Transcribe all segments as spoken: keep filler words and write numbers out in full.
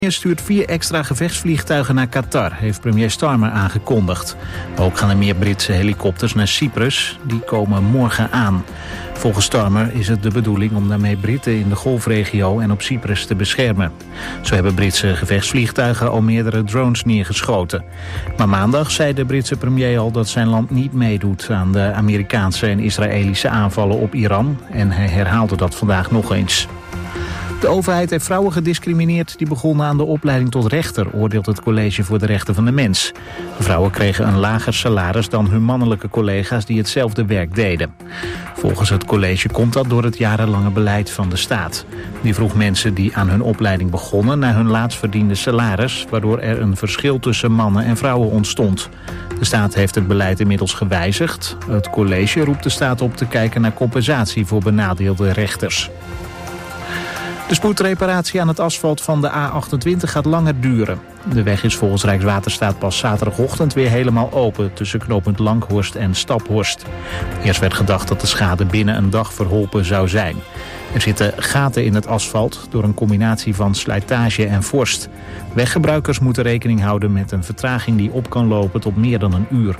stuurt vier extra gevechtsvliegtuigen naar Qatar, heeft premier Starmer aangekondigd. Ook gaan er meer Britse helikopters naar Cyprus. Die komen morgen aan. Volgens Starmer is het de bedoeling om daarmee Britten in de golfregio en op Cyprus te beschermen. Zo hebben Britse gevechtsvliegtuigen al meerdere drones neergeschoten. Maar maandag zei de Britse premier al dat zijn land niet meedoet aan de Amerikaanse en Israëlische aanvallen op Iran. En hij herhaalde dat vandaag nog eens. De overheid heeft vrouwen gediscrimineerd die begonnen aan de opleiding tot rechter, oordeelt het College voor de Rechten van de Mens. De vrouwen kregen een lager salaris dan hun mannelijke collega's die hetzelfde werk deden. Volgens het college komt dat door het jarenlange beleid van de staat. Die vroeg mensen die aan hun opleiding begonnen naar hun laatst verdiende salaris, waardoor er een verschil tussen mannen en vrouwen ontstond. De staat heeft het beleid inmiddels gewijzigd. Het college roept de staat op te kijken naar compensatie voor benadeelde rechters. De spoedreparatie aan het asfalt van de A achtentwintig gaat langer duren. De weg is volgens Rijkswaterstaat pas zaterdagochtend weer helemaal open tussen knooppunt Langhorst en Staphorst. Eerst werd gedacht dat de schade binnen een dag verholpen zou zijn. Er zitten gaten in het asfalt door een combinatie van slijtage en vorst. Weggebruikers moeten rekening houden met een vertraging die op kan lopen tot meer dan een uur.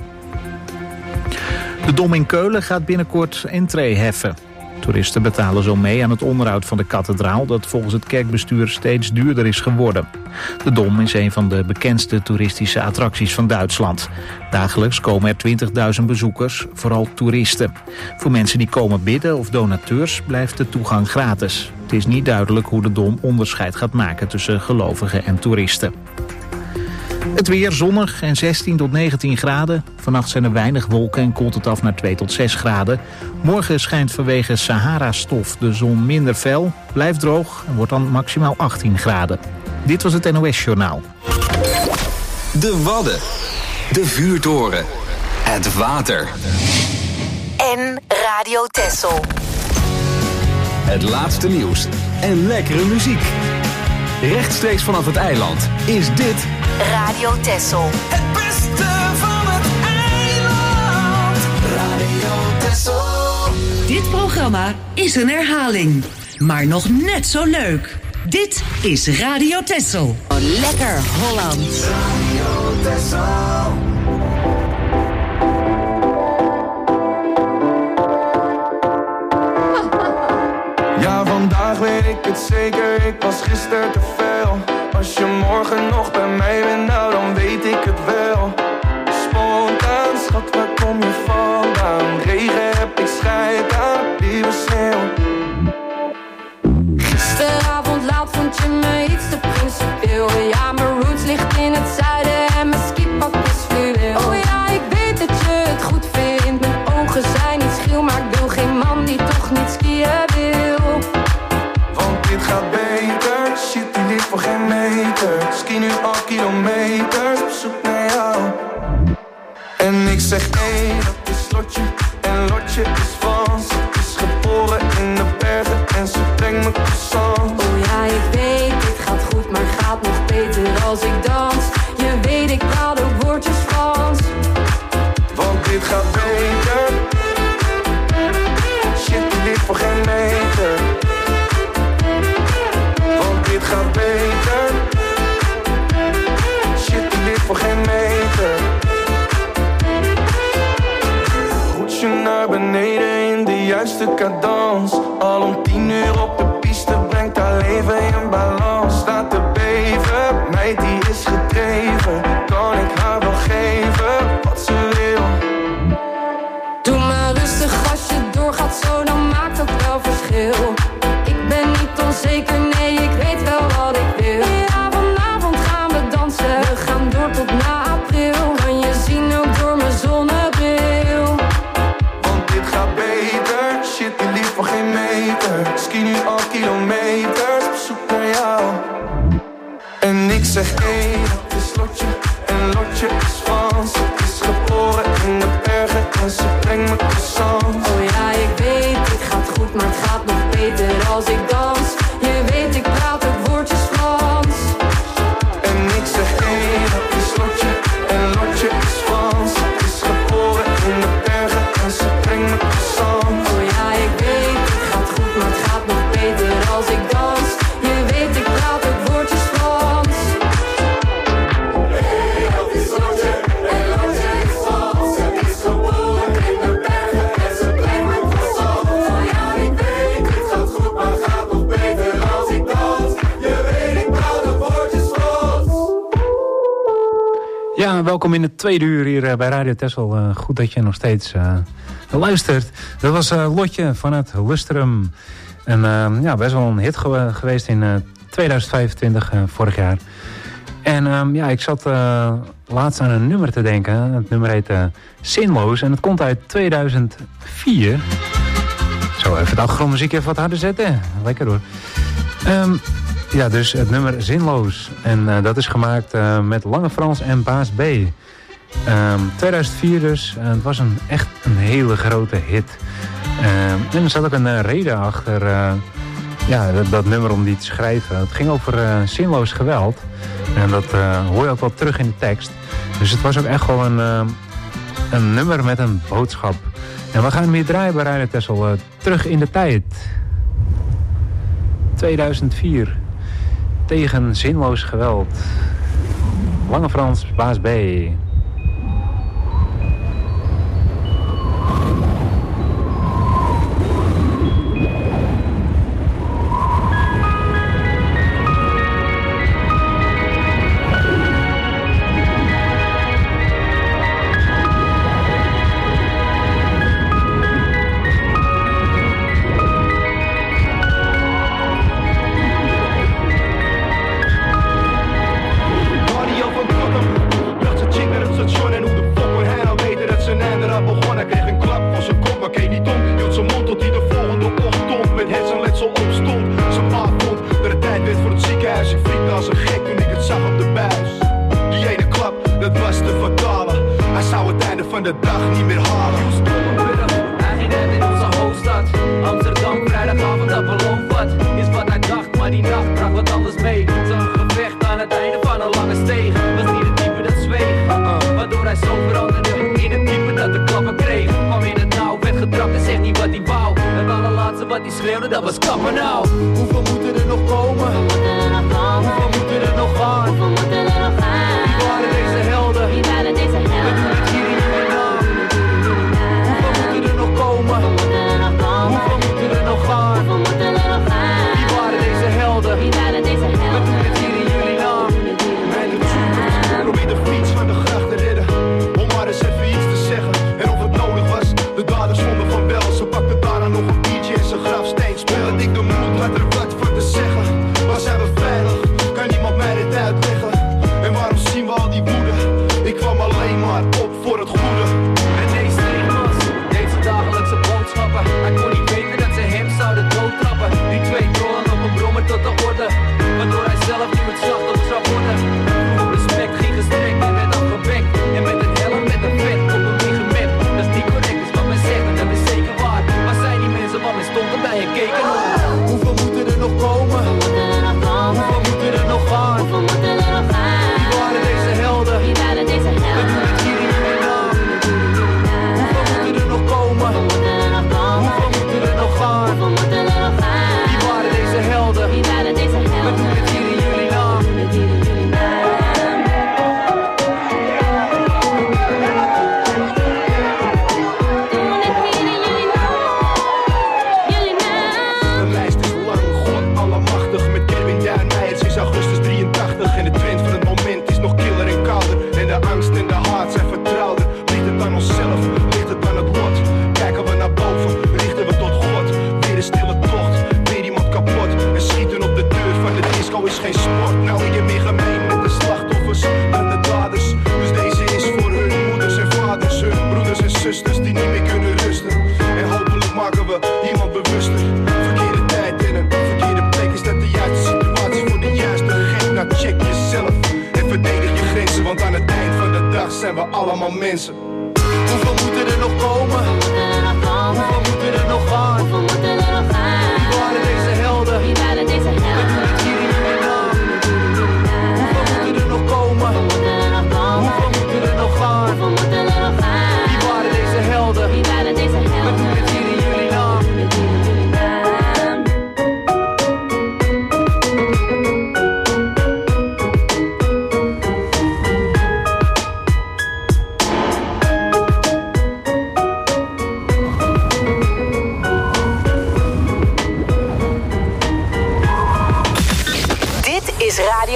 De Dom in Keulen gaat binnenkort entree heffen. Toeristen betalen zo mee aan het onderhoud van de kathedraal dat volgens het kerkbestuur steeds duurder is geworden. De Dom is een van de bekendste toeristische attracties van Duitsland. Dagelijks komen er twintigduizend bezoekers, vooral toeristen. Voor mensen die komen bidden of donateurs blijft de toegang gratis. Het is niet duidelijk hoe de Dom onderscheid gaat maken tussen gelovigen en toeristen. Het weer zonnig en zestien tot negentien graden. Vannacht zijn er weinig wolken en koelt het af naar twee tot zes graden. Morgen schijnt vanwege Sahara-stof de zon minder fel, blijft droog en wordt dan maximaal achttien graden. Dit was het N O S-journaal. De Wadden, de vuurtoren, het water. En Radio Texel. Het laatste nieuws en lekkere muziek. Rechtstreeks vanaf het eiland is dit Radio Texel. Het beste van het eiland. Radio Texel. Dit programma is een herhaling, maar nog net zo leuk. Dit is Radio Texel. Lekker Holland. Radio Texel. Ja, vandaag weet ik het zeker, ik was gisteren te veel. Als je morgen nog bij mij bent, nou dan weet ik het wel. Spontaan, schat, waar kom je vandaan? Regen heb ik scheid aan, lieve sneeuw. Gisteravond laat vond je me iets te principieel. Ja, mijn roots ligt in het zuiden en mijn skipak is fluweel. Oh ja, ik weet dat je het goed vindt. Mijn ogen zijn niet schil, maar ik wil geen man die toch niet skiën wil. Want dit gaat beter, shit die ligt voor geen meter. Ski nu al kilometers, op zoek naar jou. En ik zeg nee, dat is Lotje, en Lotje is Frans. Ze is geboren in de bergen en ze brengt me croissants. Oh ja, ik weet, dit gaat goed, maar gaat nog beter als ik dans. Je weet, ik praat ook woordjes Frans. Want dit gaat beter, shit die ligt voor geen meter. Want dit gaat beter, shit die ligt voor geen meter. Roetsje naar beneden in de juiste cadans. Al om tien uur op de piste brengt haar leven in balans. Staat te beven, meid die is gedreven. Kan ik haar wel geven wat ze wil? Doe maar rustig als je doorgaat zo, dan maakt dat wel verschil. Ik ben niet onzeker, nee, ik weet wel wat ik wil. Ja, vanavond gaan we dansen, we gaan door tot na april. Kan je zien ook door mijn zonnebril. Want dit gaat beter, shit die ligt voor geen meter. Ski nu al kilometers, op zoek naar jou. En ik zeg hey, dat is Lotje, en Lotje is Frans. Ze is geboren in de bergen en ze brengt me croissants. Oh ja, ik weet, dit gaat goed, maar het gaat nog beter als ik dans. Je weet, ik praat ook woordjes Frans. En ik zeg hey, dat is Lotje, en Lotje is Frans. Ze is geboren in de bergen en ze brengt me croissants. Oh ja, ik weet, dit gaat goed, maar het gaat nog beter als ik dans. Je weet, ik praat ook woordjes Frans. Ja, welkom in het tweede uur hier uh, bij Radio Texel. Uh, goed dat je nog steeds uh, luistert. Dat was uh, Lotje van het Lustrum. En uh, ja, best wel een hit ge- geweest in uh, tweeduizend vijfentwintig, uh, vorig jaar. En um, ja, ik zat uh, laatst aan een nummer te denken. Het nummer heet uh, Zinloos en het komt uit tweeduizend vier. Zo, even het achtergrondmuziek even wat harder zetten. Lekker hoor. Um, ja, dus het nummer Zinloos. En uh, dat is gemaakt uh, met Lange Frans en Baas B. Um, tweeduizend vier dus. Uh, het was een, echt een hele grote hit. Um, en er zat ook een uh, reden achter uh, ja, dat, dat nummer om die te schrijven. Het ging over uh, zinloos geweld. En dat uh, hoor je ook wel terug in de tekst. Dus het was ook echt wel een, uh, een nummer met een boodschap. En we gaan hem hier draaien bij Radio Texel. Uh, terug in de tijd. tweeduizend vier. Tegen zinloos geweld. Lange Frans, Baas B.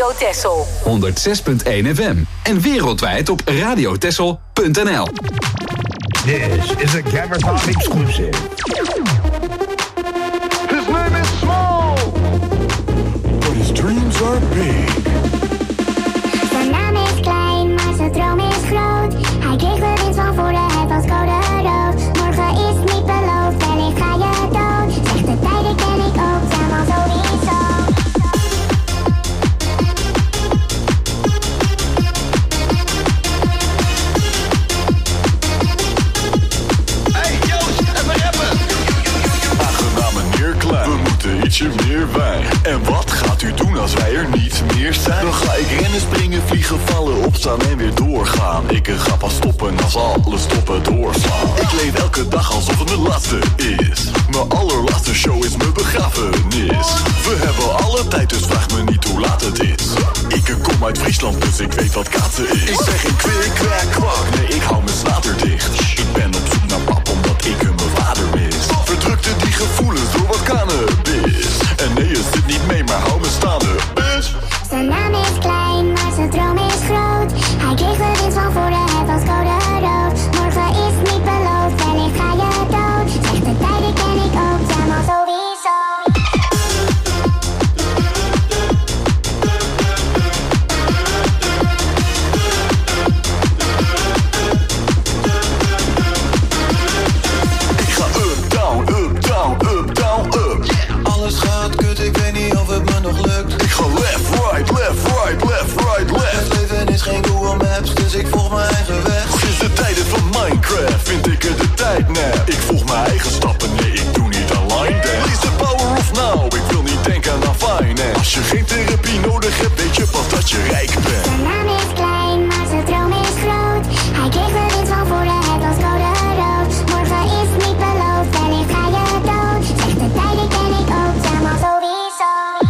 Radio Texel. honderd zes punt één F M. En wereldwijd op radiotexel punt n l. This is a Gamerthon exclusive. His name is small, but his dreams are big. Zijn naam is klein, maar zijn droom is groot. Hij kreeg de winst van voren, het was code rood. Morgen is niet beloofd, wellicht ga je dood. Zegt de tijden ken ik ook, zijn wel sowieso. Hey Joost, even rappen! Aangenaam meneer Klein, we moeten ietsje meer wijn. En wat gaat u doen als wij er niet meer zijn? Dan ga ik rennen, springen, vliegen, vallen, opstaan en weer doorgaan. Ik ga pas stoppen als alle stoppen doorslaan. Ik leef elke dag alsof het mijn laatste is. Mijn allerlaatste show is mijn begrafenis. We hebben alle tijd, dus vraag me niet hoe laat het is. Ik kom uit Friesland, dus ik weet wat kaatsen is. Ik zeg geen kwik, kwak, kwak, nee ik hou mijn snater dicht. Ik ben op zoek naar pap omdat ik mijn vader mis. Verdrukte die gevoelens door wat cannabis. En nee, het zit niet mee, maar hou me staande, bitch. Zijn naam is klein, maar zijn droom is groot. Hij kreeg de winst van voren, het was code rood. Morgen is niet beloofd, wellicht ga je dood. Zegt de tijden ken ik ook, zijn wel sowieso. Ik ga up, down, up, down, up, down, up. Alles gaat kut, ik weet niet of het me nog lukt. Ik ga left, right, left, right, left, right, left. Het leven is geen Google Maps, dus ik volg mijn eigen weg. Sinds de tijden van Minecraft vind ik er de tijd nep. Ik volg mijn eigen stappen, nee, ik doe niet aan line dance. Lees the power of now, ik wil niet denken aan finance. Als je geen therapie nodig hebt, weet je pas dat je rijk bent. Zijn naam is klein, maar zijn droom is groot. Hij kreeg de winst van voren, het was code rood. Morgen is niet beloofd, wellicht ga je dood. Zegt de tijden ken ik ook, zijn wel sowieso.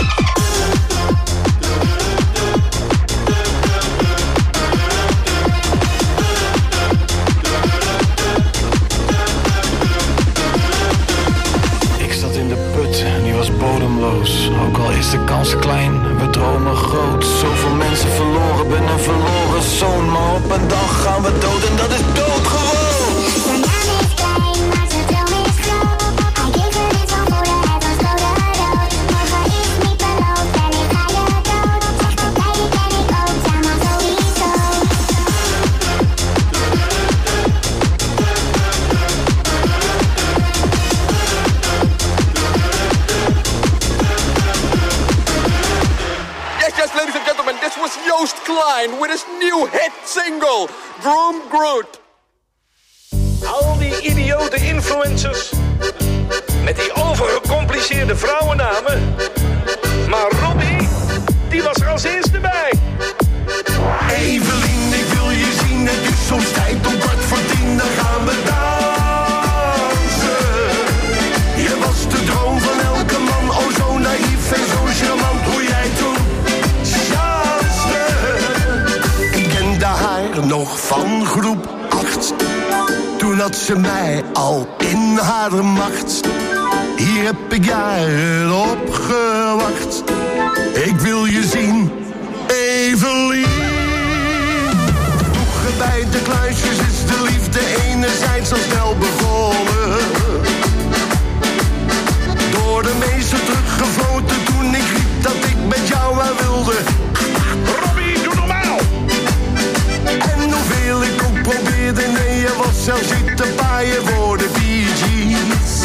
Ik zat in de put en die was bodemloos. Ook al is de kans klein, we dromen groot. Zoveel mensen verloren, ben een verloren zoon. Maar op een dag gaan we dood en dat is doodgewoon. Zijn naam is klein, maar zijn droom is groot. Hij kreeg de winst van voren, het was code rood. Morgen is niet beloofd, wellicht ga je dood. Zegt de tijden ken ik ook, zijn wel sowieso. Yes, yes, ladies and gentlemen, this was Joost Klein with his new hit single, Groom Groot. Al die idiote influencers met die overgecompliceerde vrouwennamen. Maar Robbie, die was er als eerste bij. Evelien, ik wil je zien, het is soms tijd om kwart voor tien, dan gaan we dansen. Je was de droom van elke man, oh zo naïef en zo charmant, hoe jij toen chanste. Ik kende haar nog van groep acht, toen had ze mij al in haar macht. Hier heb ik jaren op gewacht. Ik wil je zien, Evelien. Toege bij de kluisjes is de liefde enerzijds al snel begonnen. Door de meester teruggefloten toen ik riep dat ik met jou aan wilde. Robbie, doe normaal! En hoeveel ik ook probeerde, nee, je was zelfs niet te paaien voor de Bee Gees.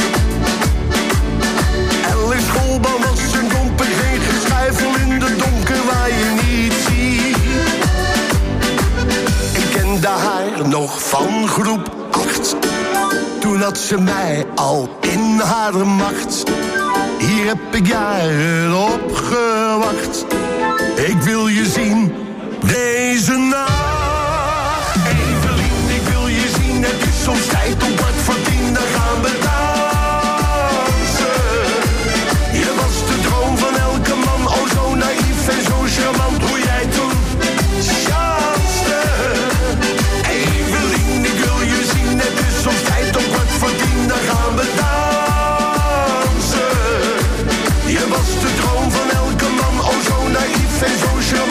Elke schoolbal was een domper, geen geschuifel in de donker waar je niet ziet. Ik kende haar nog van groep acht, toen had ze mij al in haar macht. Hier heb ik jaren op gewacht. Ik wil je zien, deze nacht. Evelien, ik wil je zien, het is soms tijd om kwart voor tien, dan gaan we dansen. Je was de droom van elke man, oh zo naïef en zo charmant, hoe jij toen chanste. Evelien, ik wil je zien, het is soms tijd om kwart voor tien, dan gaan we dansen. Je was de droom van elke man, oh zo naïef en zo charmant.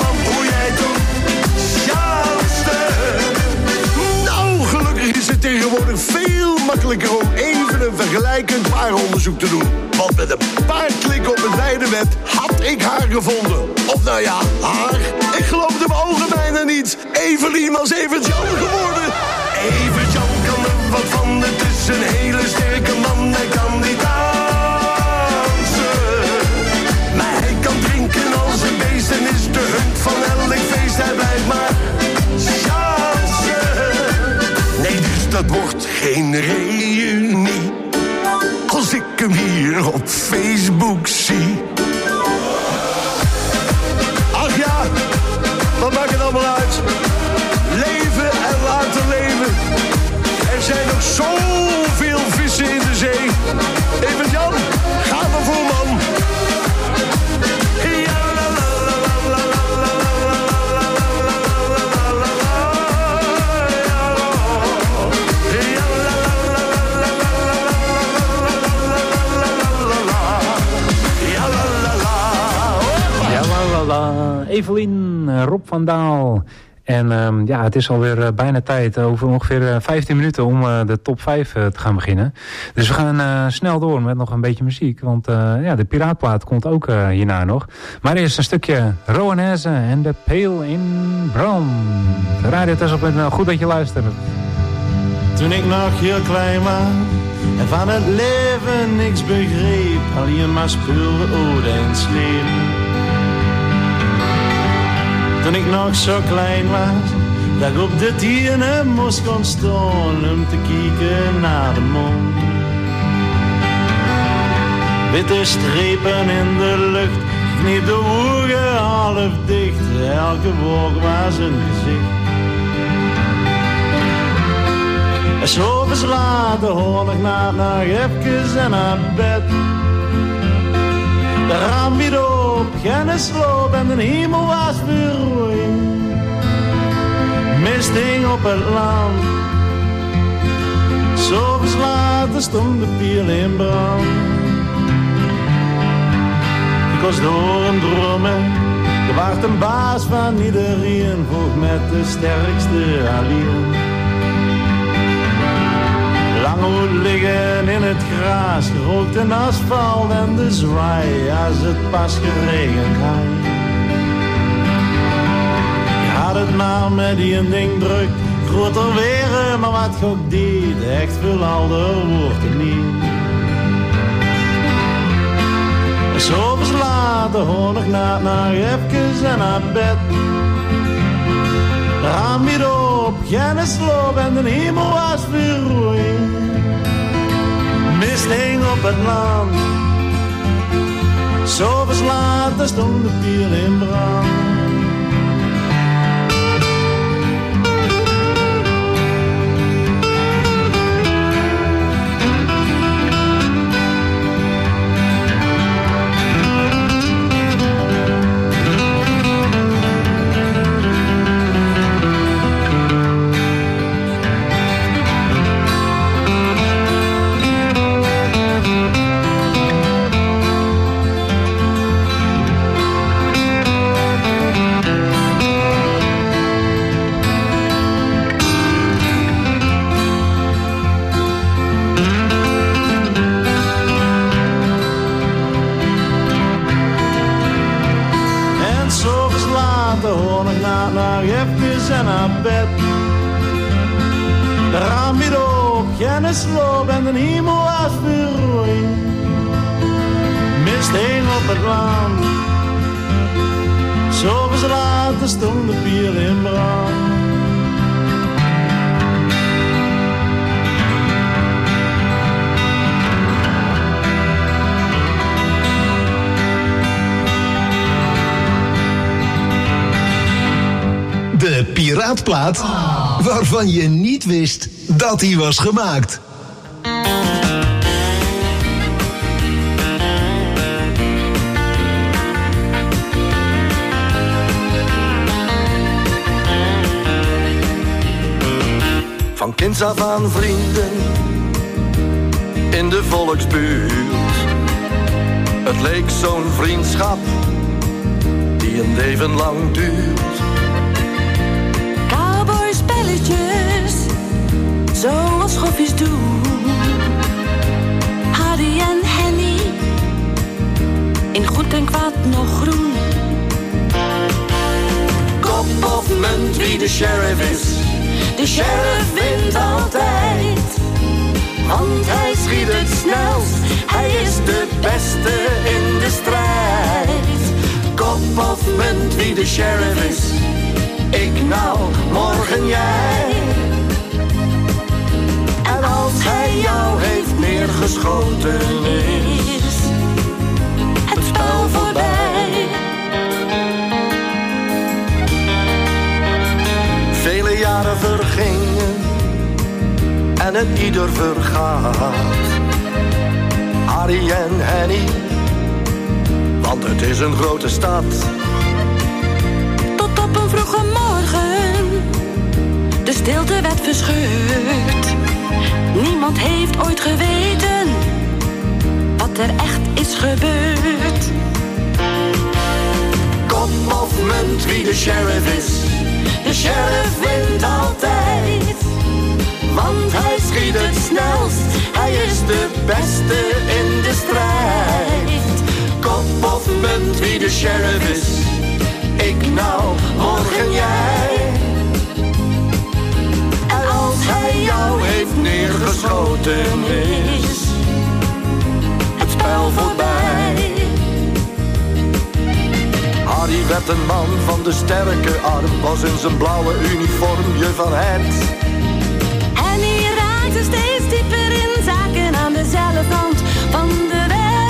onderzoek te doen. Want met een paar klikken op het weideweb had ik haar gevonden. Of nou ja, haar. Ik geloofde mijn ogen bijna niet. Evelien was Evert-Jan geworden. Evert-Jan kan er wat van. Het is een hele sterke man. Hij kan niet dansen. Maar hij kan drinken als een beest. En is de hut van elk feest. Hij blijft maar chansen. Nee, dus dat wordt geen reunie. Als ik hem hier op Facebook zie. Ach ja, wat maakt het allemaal uit? Leven en laten leven. Er zijn nog zoveel vissen in de zee. Even Jan, ga maar voor man. Ja, la, la, la, la, la, la, la, la, la, la, Evelien, Rob van Daal. En um, ja, het is alweer uh, bijna tijd, over ongeveer uh, vijftien minuten om uh, de top vijf uh, te gaan beginnen. Dus we gaan uh, snel door met nog een beetje muziek, want uh, ja, de Piraatplaat komt ook uh, hierna nog. Maar eerst een stukje Rowanese en de Pale in Brown. Radio Tessel punt n l, goed dat je luistert. Toen ik nog heel klein was en van het leven niks begreep, alleen maar speelde ode en sleep. Toen ik nog zo klein was, dat ik op de tienen moest gaan staan om te kijken naar de mond. Witte strepen in de lucht, niet de ogen half dicht, elke wolk was een gezicht. En s'avonds later hoor ik na nog even en naar bed. De raam weer op, geen sloop en de hemel was verrooid. Mist hing op het land. S'avonds later stond de piel in brand. Ik was door een dromen, er was een baas van iedereen, vroeg met de sterkste alleen. Lang moet liggen in het gras, gerookt en asfalt en de zwaai als het pas geregend had. Je had het maar met die een ding druk, groter weer, maar wat je ook deed, echt veel ouder wordt het niet. En s'avonds later hoor ik na nog even en naar bed. De raam weer op, geen sloop en de hemel was verrooid. Mist hing op het land. S'avonds later stond de pier in brand. En naar bed. De raam weer op, geen sloop en de hemel was verrooid. Mist hing op het land. S'avonds later stond de pier in brand. De Piraatplaat waarvan je niet wist dat hij was gemaakt. Van kinds af aan vrienden in de volksbuurt. Het leek zo'n vriendschap die een leven lang duurt. Spelletjes, zoals schoffies doen. H D rood en kwaad nog groen. Kop of munt wie de sheriff is. De sheriff wint altijd. Want hij schiet het snelst. Hij is de beste in de strijd. Kop of munt wie de sheriff is. Ik nou, morgen jij. En als hij jou heeft neergeschoten is het spel voorbij. Vele jaren vergingen en het ieder vergaat. Harry en Henny, want het is een grote stad. Tot op een vroege morgen, de stilte werd verscheurd. Niemand heeft ooit geweten wat er echt is gebeurd. Kop of munt wie de sheriff is. De sheriff wint altijd. Want hij schiet het snelst. Hij is de beste in de strijd. Kop of munt wie de sheriff is. Ik nou, morgen jij. En als hij jou heeft neergeschoten is het spel voorbij. Harry werd een man van de sterke arm. Was in zijn blauwe uniform je van het. En hij raakte steeds dieper in zaken aan dezelfde kant van de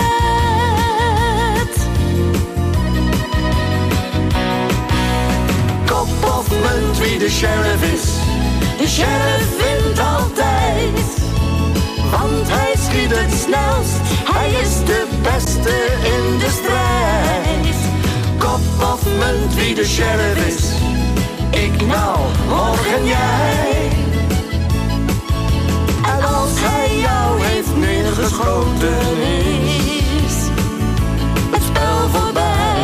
wet. Kop of munt wie de sheriff is. De sheriff wint altijd. Want hij schiet het snelst. Hij is de beste in de strijd. Kop of munt wie de sheriff is. Ik nou, morgen jij. En als hij jou heeft neergeschoten is het spel voorbij.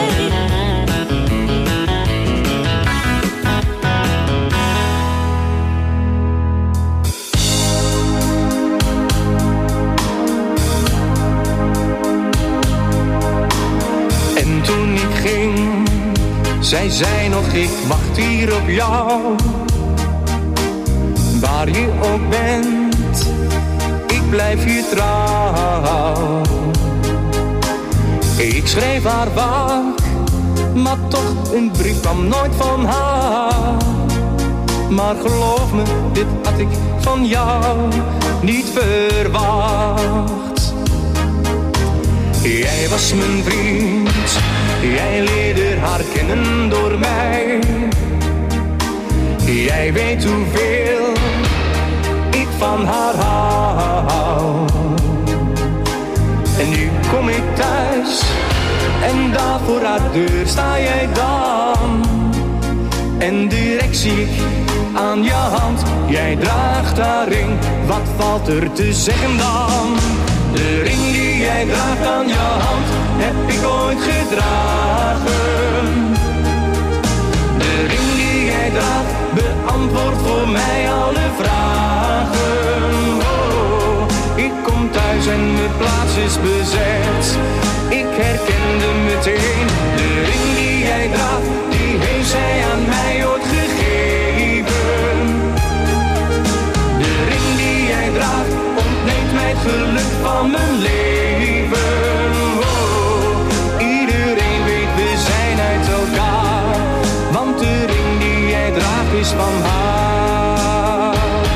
En toen ik ging, zij zei nog ik wacht hier op jou. Waar je ook bent, ik blijf je trouw. Ik schreef haar vaak, maar toch een brief kwam nooit van haar. Maar geloof me, dit had ik van jou niet verwacht. Jij was mijn vriend, jij leerde haar kennen door mij. Jij weet hoeveel ik van haar hou. En nu kom ik thuis en daar voor haar deur sta jij dan. En direct zie ik aan je hand, jij draagt haar ring, wat valt er te zeggen dan? De ring die jij draagt aan je hand, heb ik ooit gedragen. De ring die jij draagt, beantwoordt voor mij alle vragen. Oh, ik kom thuis en mijn plaats is bezet. Ik herkende meteen, de ring die jij draagt, die heeft zij aan mij ooit gegeven. De ring die jij draagt, ontneemt mij het geluk van mijn leven. Oh, iedereen weet we zijn uit elkaar, want de ring die jij draagt is van haar.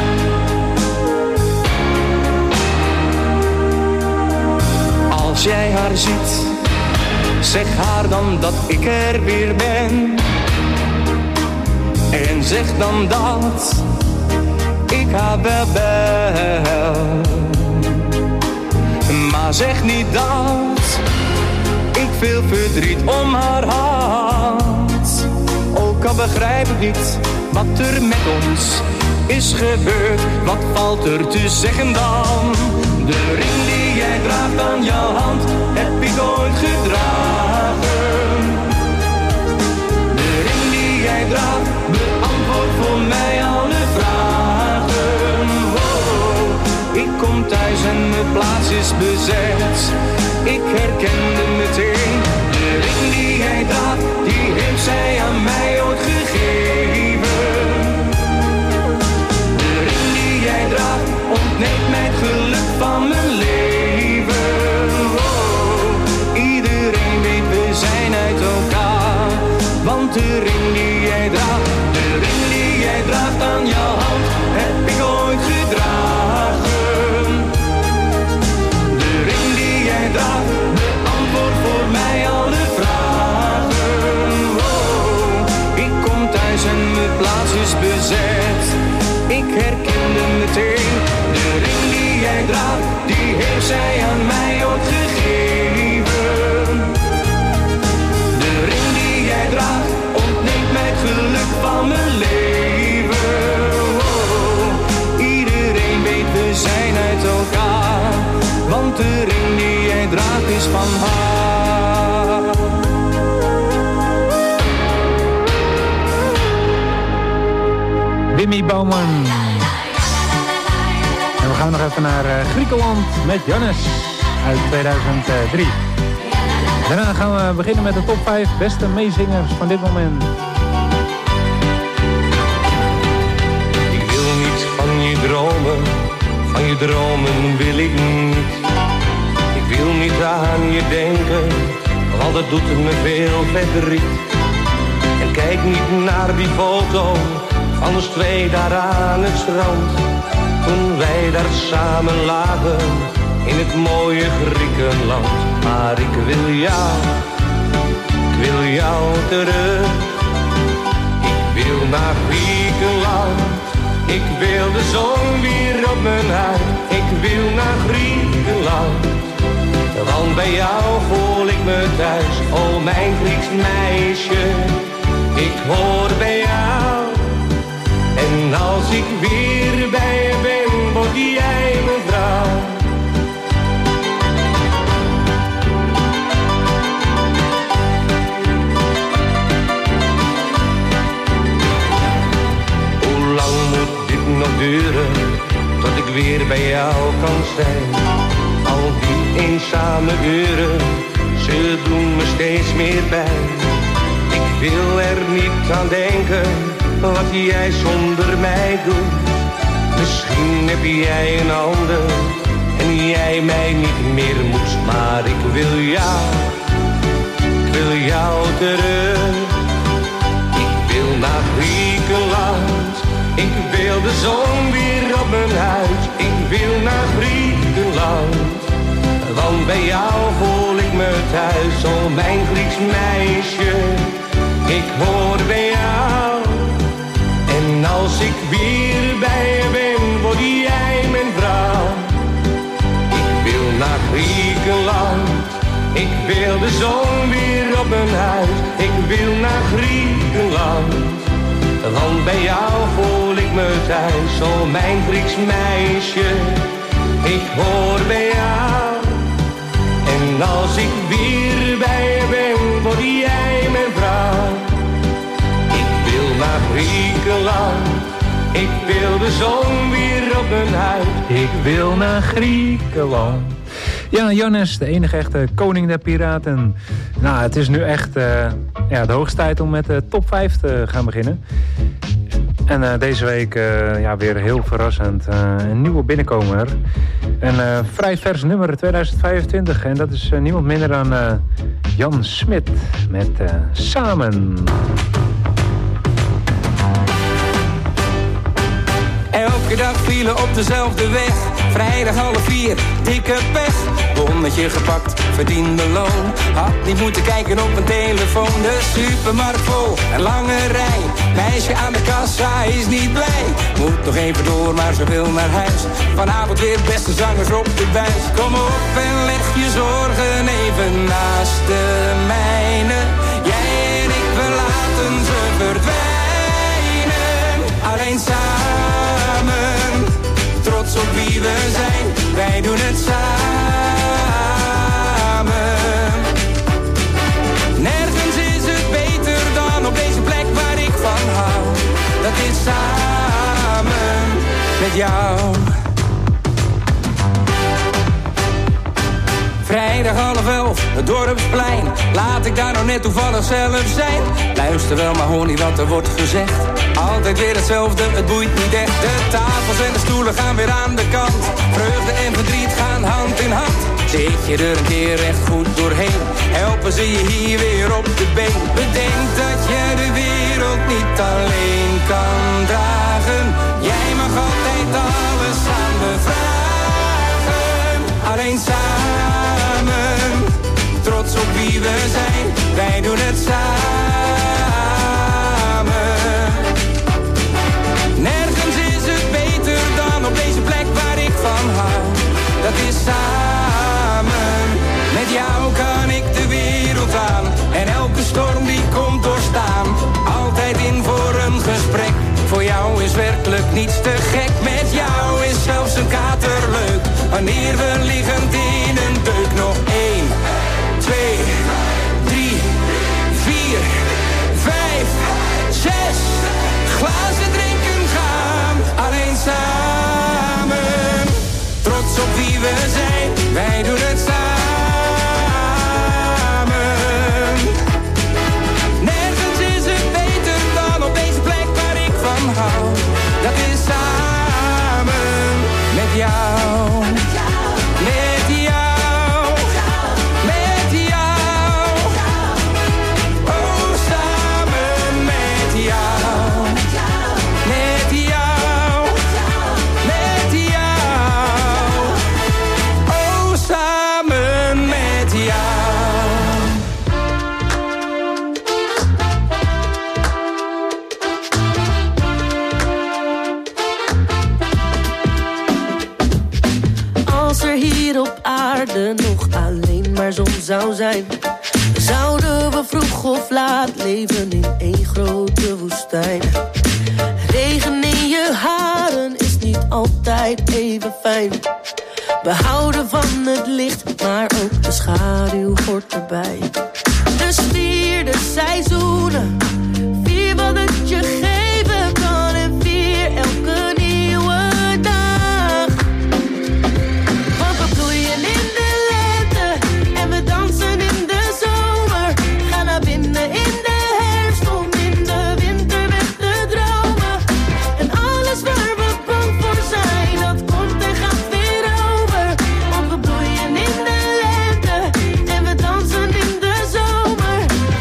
Als jij haar ziet, zeg haar dan dat ik er weer ben. En zeg dan dat ik haar wel bel. Maar zeg niet dat ik veel verdriet om haar had. Ook al begrijp ik niet wat er met ons is gebeurd. Wat valt er te zeggen dan? De ring die jij draagt aan jouw hand, heb ik ooit gedragen. De ring die jij draagt, beantwoordt voor mij alle vragen. Oh, ik kom thuis en mijn plaats is bezet. Ik herkende meteen, de en mijn plaats is bezet. Ik herkende meteen de ring die jij draagt, die heeft zij aan mij ooit gegeven. De ring die jij draagt ontneemt mij het geluk van mijn leven. Oh, iedereen weet we zijn uit elkaar, want de ring die jij draagt is van haar. Wimmy Bouwman. En we gaan nog even naar uh, Griekenland met Jannes uit tweeduizend drie. Daarna gaan we beginnen met de top vijf beste meezingers van dit moment. Ik wil niet van je dromen, van je dromen wil ik niet. Ik wil niet aan je denken, want het doet me veel verdriet. En kijk niet naar die foto van ons twee daar aan het strand. Toen wij daar samen lagen in het mooie Griekenland. Maar ik wil jou, ik wil jou terug. Ik wil naar Griekenland, ik wil de zon weer op mijn huid. Ik wil naar Griekenland, want bij jou voel ik me thuis. Oh mijn Grieks meisje, ik hoor bij jou. En als ik weer bij je ben, word jij mijn vrouw. Hoe lang moet dit nog duren, tot ik weer bij jou kan zijn? Al die eenzame uren, ze doen me steeds meer pijn. Ik wil er niet aan denken, wat jij zonder mij doet. Misschien heb jij een ander en jij mij niet meer moet. Maar ik wil jou, ik wil jou terug. Ik wil naar Griekenland, ik wil de zon weer op mijn huid. Ik wil naar Griekenland, want bij jou voel ik me thuis. Oh mijn Grieks meisje, ik hoor bij jou. En als ik weer bij je ben, word jij mijn vrouw. Ik wil naar Griekenland, ik wil de zon weer op mijn huid. Ik wil naar Griekenland, want bij jou voel ik me thuis. Oh mijn Grieks meisje, ik hoor bij jou. En als ik weer bij je ben, word jij mijn vrouw. Ik wil naar Griekenland, ik wil de zon weer op mijn huid. Ik wil naar Griekenland. Ja, Jannes, de enige echte koning der piraten. Nou, het is nu echt uh, ja, de hoogste tijd om met de top vijf te gaan beginnen. En uh, deze week uh, ja, weer heel verrassend. Uh, een nieuwe binnenkomer. Een uh, vrij vers nummer tweeduizend vijfentwintig. En dat is uh, niemand minder dan uh, Jan Smit met uh, Samen. Elke dag vielen op dezelfde weg. Vrijdag half vier, dikke pech. Bonnetje gepakt, verdiende loon. Had niet moeten kijken op mijn telefoon. De supermarkt vol, een lange rij. Meisje aan de kassa is niet blij. Moet nog even door, maar ze wil naar huis. Vanavond weer beste zangers op de buis. Kom op en leg je zorgen even naast de mijne. Jij en ik, we laten ze verdwijnen. Alleen samen, trots op wie we zijn. Wij doen het samen. Nergens is het beter dan op deze plek waar ik van hou. Dat is samen met jou. Vrijdag half elf, het dorpsplein. Laat ik daar nou net toevallig zelf zijn. Luister wel, maar hoor niet wat er wordt gezegd. Altijd weer hetzelfde, het boeit niet echt. De tafels en de stoelen gaan weer aan de kant. Vreugde en verdriet gaan hand in hand. Zit je er een keer echt goed doorheen, helpen ze je hier weer op de been. Bedenk dat je de wereld niet alleen kan dragen. Jij mag altijd alles aan me vragen. Alleen samen, trots op wie we zijn. Wij doen het samen. werkelijk niets te gek. Met jou is zelfs een kater leuk. Wanneer we liggend in een deuk nog één, twee, drie, vier, vijf, zes glazen drinken gaan. Alleen samen, trots op wie we zijn. Wij doen het samen. Nergens is het beter dan op deze plek waar ik van hou. Dat is samen met jou. Met jou. Met jou. Oh, samen met jou. Met jou. Met jou. Oh, samen met jou. Als er hier op aarde nog alleen maar zon zou zijn, zouden we vroeg of laat leven in één grote woestijn. Regen in je haren is niet altijd even fijn. We houden van het licht, maar ook de schaduw hoort erbij. Dus vier de seizoenen, vier wat het je geven kan en vier elke nieuwe dag. Want we bloeien in de lente en we dansen in de zomer. Ga naar binnen in de herfst om in de winter weg te dromen. En alles waar we bang voor zijn, dat komt en gaat weer over. Want we bloeien in de lente en we dansen in de zomer.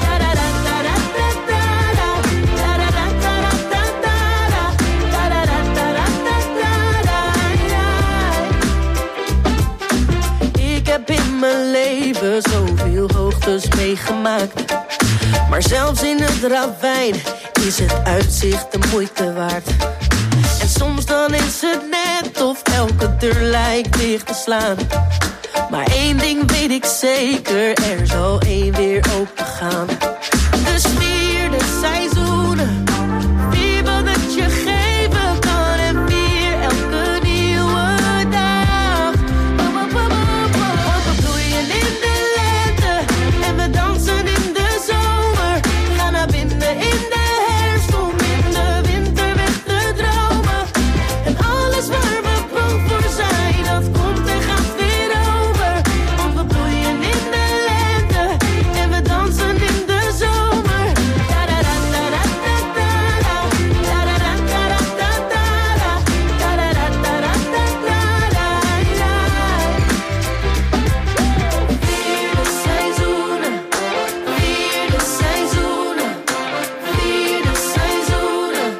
Ik heb in mijn leven zoveel hoogtes meegemaakt, maar zelfs in het ravijn is het uitzicht de moeite waard. En soms dan is het net of elke deur lijkt dicht te slaan. Maar één ding weet ik zeker, er zal één weer open gaan. Dus vier de seizoenen, vier wat het je geven kan en vier elke nieuwe dag. Want we bloeien in de lente en we dansen in de zomer. Ga naar binnen in de herfst om in de winter weg te dromen. En alles waar we bang voor zijn, dat komt en gaat weer over. Want we bloeien in de lente en we dansen in de zomer. Vierde seizoenen, vierde seizoenen, vierde seizoenen.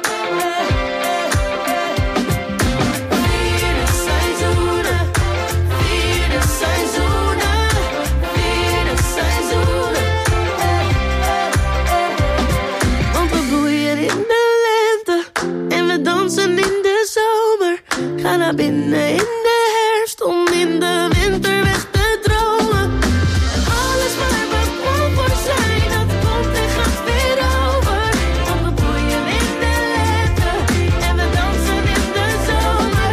Vierde seizoenen, vierde seizoenen, vierde seizoenen. Want we bloeien in de lente en we dansen in de zomer. Ga naar binnen in de herfst om in de winter weg te dromen. En alles waar we bang voor zijn, dat komt en gaat weer over. Want we bloeien in de lente en we dansen in de zomer.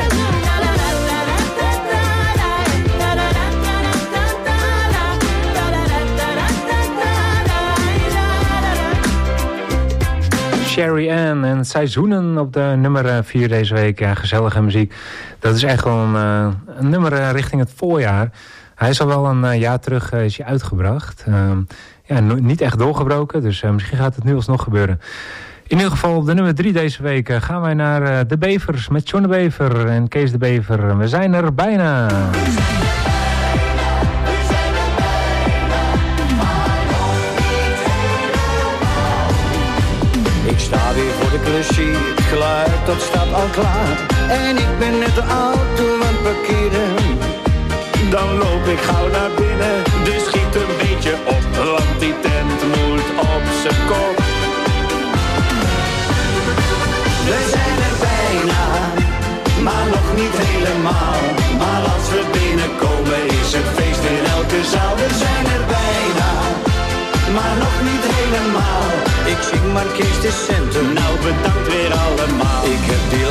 Sherry Ann en Seizoenen op de nummer vier deze week. Ja, gezellige muziek. Dat is echt wel een, uh, een nummer uh, richting het voorjaar. Hij is al wel een uh, jaar terug uh, is hij uitgebracht. Uh, ja, no- niet echt doorgebroken, dus uh, misschien gaat het nu alsnog gebeuren. In ieder geval op de nummer drie deze week uh, gaan wij naar uh, De Bevers met John de Bever en Kees de Bever. We zijn er bijna. Ik sta weer voor de klus, zie het geluid, dat staat al klaar. En ik ben net de auto aan het parkeren. Dan loop ik gauw naar binnen, dus schiet een beetje op. Want die tent moet op zijn kop. We zijn er bijna, maar nog niet helemaal. Maar als we binnenkomen is het feest in elke zaal. We zijn er bijna, maar nog niet helemaal. Ik zing maar Kees de centen, nou bedankt weer allemaal. Ik heb die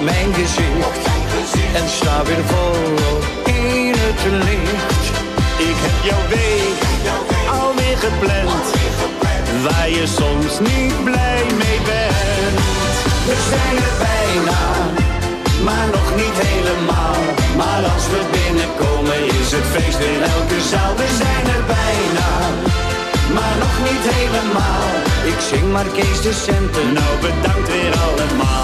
mijn gezicht en sta weer volop in het licht. Ik heb jouw week alweer gepland, waar je soms niet blij mee bent. We zijn er bijna, maar nog niet helemaal. Maar als we binnenkomen is het feest in elke zaal. We zijn er bijna, maar nog niet helemaal. Ik zing maar Kees de Centen, nou bedankt weer allemaal.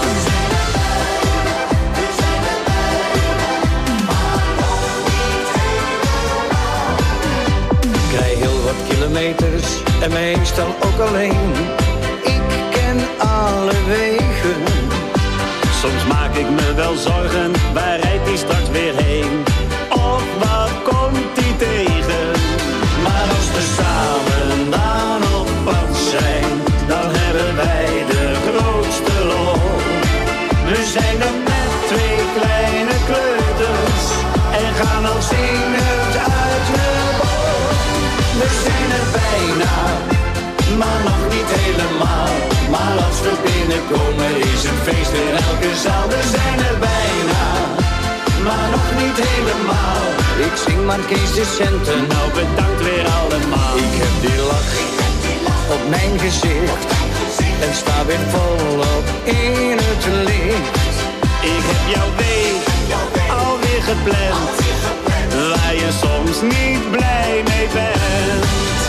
Ik rij heel wat kilometers en meestal ook alleen. Ik ken alle wegen. Soms maak ik me wel zorgen, waar rijdt die straks weer heen? Of wat komt die tegen? Maar als we samen dan op pad zijn, dan hebben wij de grootste lol. We zijn er met twee kleine kleuters en gaan al zingend uit de bol. We zijn er bijna, maar nog niet helemaal. Maar als we binnenkomen is het feest in elke zaal. We zijn er bijna, maar nog niet helemaal. Ik zing maar Kees de Centen, nou bedankt weer allemaal. Ik heb die lach op mijn gezicht en sta weer volop in het licht. Ik heb jouw week alweer gepland, waar je soms niet blij mee bent.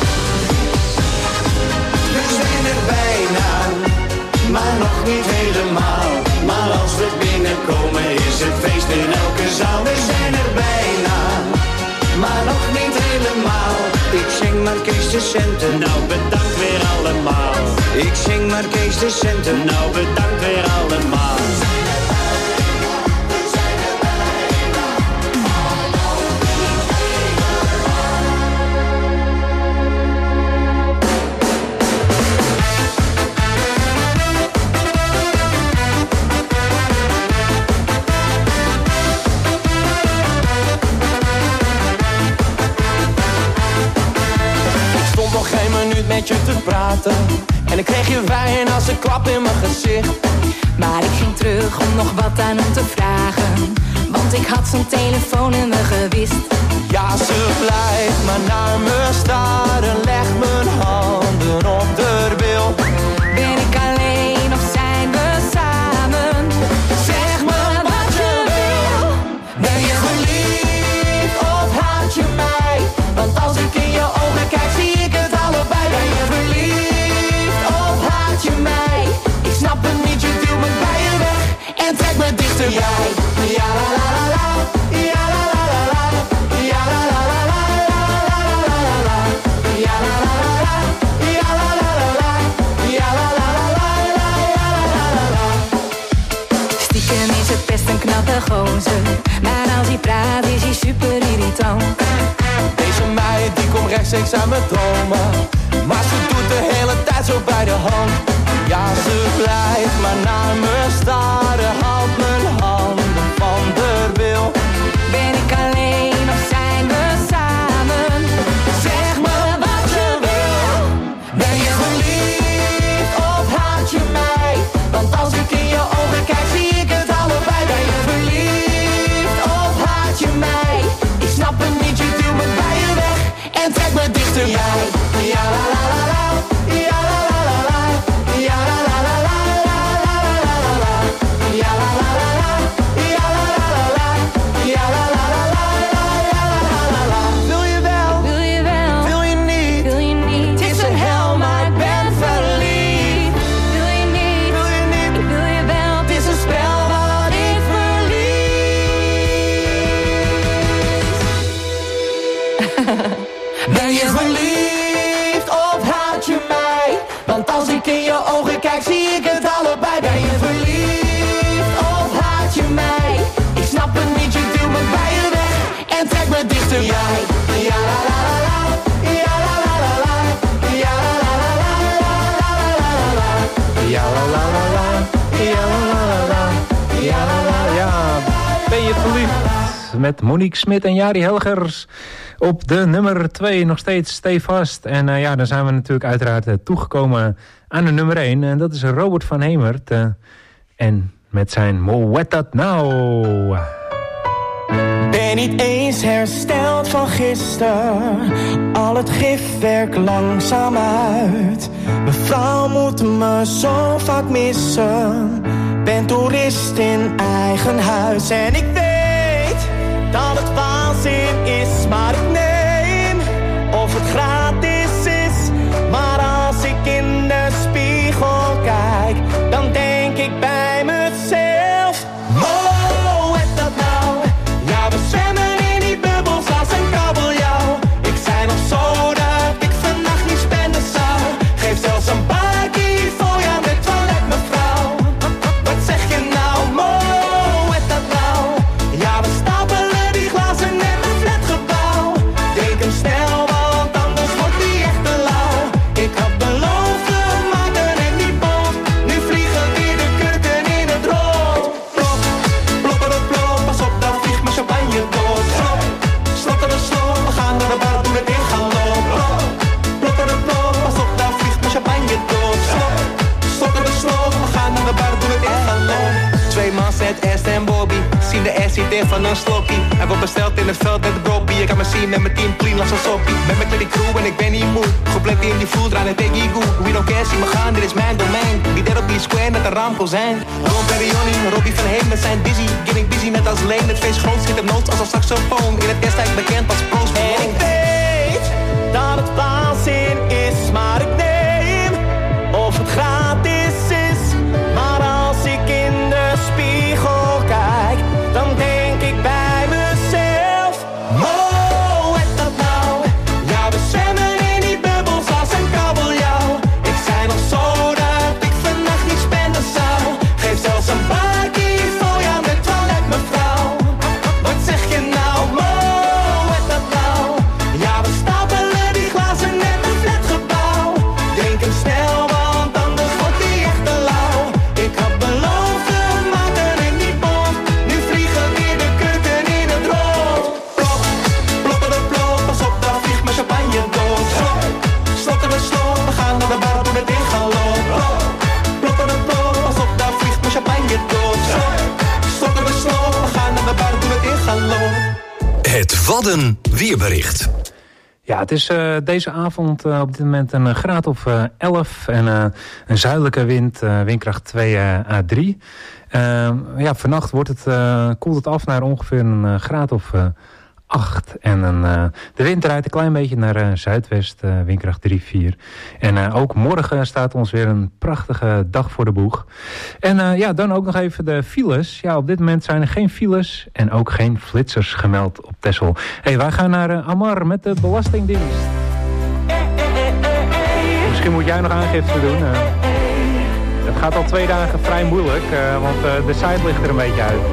We zijn er bijna, maar nog niet helemaal. Maar als we binnenkomen is het feest in elke zaal. We zijn er bijna, maar nog niet helemaal. Ik zing maar Kees de Centen, nou bedankt weer allemaal. Ik zing maar Kees de Centen, nou bedankt weer allemaal. Met je te praten en ik kreeg je wijn als een klap in mijn gezicht. Maar ik ging terug om nog wat aan hem te vragen, want ik had zijn telefoonnummer gewist. Ja, ze blijft maar naar me staren, leg mijn handen op de bil. Ben ik alleen of zijn we samen? Zeg me wat je wil. Ben je verliefd of haat je mij? Want als ik in je ogen kijk zie ik het allebei. Ben je verliefd of haat je mij? Ik snap het niet, je duwt me bij je weg en trek me dichterbij. Ja la la la la, ja la la la la, ja la la la la, ja la la la la, ja la la la la, ja la la la la, ja la la la la. Stiekem is het best een knappe gozer, maar als hij praat is hij super irritant. Deze meid die komt rechtstreeks aan mijn dromen, maar ze doet de hele tijd zo bij de hand. Ja, ze blijft maar naar me staren, houdt mijn handen van de wil. Ben ik alleen of zijn we samen? Zeg me wat je wil. Ben je verliefd of haat je mij? Want als ik in je ogen kijk zie ik het allebei. Ben je verliefd of haat je mij? Ik snap het niet, je duwt me bij je weg en trek me dichterbij. Ja la la la la, ja la la la la, ja la la la la, ja la la la la, ja la la la la, ja la la la la, ja la la la la. Wil je wel? Wil je wel? Wil je niet? Wil je niet? Het is een hel, maar ik ben verliefd. Wil je niet? Wil je niet? Ik wil je wel. Het is een spel wat ik verlies. Ben je verliefd of haat je mij? Want als ik in je ogen kijk zie ik het allebei. Ben je verliefd of haat je mij? Ik snap het niet, je duwt me bij je weg en trek me dichterbij. Ja la la la la, ja la la la la, ja la la la la, ja la la la la, ja la la la la, ja la la la la. Ja, ben je verliefd? Met Monique Smit en Jari Helgers op de nummer twee nog steeds stevast. En uh, ja, dan zijn we natuurlijk uiteraard uh, toegekomen aan de nummer één. En dat is Robert van Hemert. Uh, en met zijn Moet dat nou? Ben niet eens hersteld van gisteren, al het gifwerk langzaam uit. Mevrouw moet me zo vaak missen, ben toerist in eigen huis. En ik weet dat het waanzin is, maar ik neem of het gratis is. Maar als ik in de spiegel kijk, dan denk ik bij mezelf: oh, is dat nou? Ja, we zwemmen in die bubbels als een kabeljauw. Ik zei nog zo dat ik vannacht niet spenden zou. Geef zelfs een bakkie voor je aan de toilet, mevrouw. Wat zeg je nou? Oh, is dat nou? Ja, we stapelen die glazen net een flatgebouw. Drink hem snel, want anders wordt die echt te lauw. Ik had beloofd, we maken het niet bot. Nu vliegen weer de kurken in het rood. Plop, plopperop, plop, pas op, dan vliegt mijn champagne dood. Slop, slotteren, slop, we gaan naar de bar, doen het in gaan lopen. Plopperop, plop, pas op, dan vliegt mijn champagne dood. Slop, slotteren, slop, we gaan naar de bar, doen het in gaan lopen. Twee man zet Ernst en Bobby, zien de ass zit in van een slokkie. Hij wordt besteld in het veld met de broppie. Je kan me zien met mijn team clean als een soppie. Ben met die crew en ik ben niet moe. Geplet in die vloed, draaien tegen je goe. We don't care, zie me gaan, dit is mijn domein. Die dead op die square met een raamkozijn. Ron Perrioni, Robbie van Heem met zijn dizzy. Getting busy net als Leen, het feest groot schiet hem nood als een saxofoon. In het kerstijk bekend als Pro's. En ik weet dat het waanzin is, maar ik neem of het gratis is. Maar als ik in de spiegel kijk, dan denk ik bij mezelf: oh, is dat nou? Ja, we zwemmen in die bubbels als een kabeljauw. Ik zei nog zo dat ik vannacht niet spenden zou. Geef zelfs een bakkie voor je aan de toilet, mevrouw. Wat zeg je nou? Oh, is dat nou? Ja, we stapelen die glazen net een flatgebouw. Drink hem snel, want anders wordt die echt te lauw. Ik had beloofd, we maken het niet bot. Nu vliegen weer de kurken in het rood. Plop, plopperop, plop, pas op, dan vliegt mijn champagne dood. Slop, slotteren, slop, we gaan naar de bar, doen het in gaan lopen. Plopperop, plop, pas op, dan vliegt mijn champagne dood. Slop, slotteren, slop, we gaan naar de bar, doen het in gaan lopen. Het Wadden weerbericht. Ja, het is uh, deze avond uh, op dit moment een uh, graad of uh, elf en uh, een zuidelijke wind, uh, windkracht twee à drie. Uh, ja, vannacht wordt het, uh, koelt het af naar ongeveer een uh, graad of uh, acht. En een, uh, de wind draait een klein beetje naar uh, zuidwest, uh, windkracht drie, vier. En uh, ook morgen staat ons weer een prachtige dag voor de boeg. En uh, ja, dan ook nog even de files. Ja, op dit moment zijn er geen files en ook geen flitsers gemeld op Texel. Hey, wij gaan naar uh, Amar met de Belastingdienst. Misschien moet jij nog aangifte doen. Uh, het gaat al twee dagen vrij moeilijk, uh, want uh, de site ligt er een beetje uit.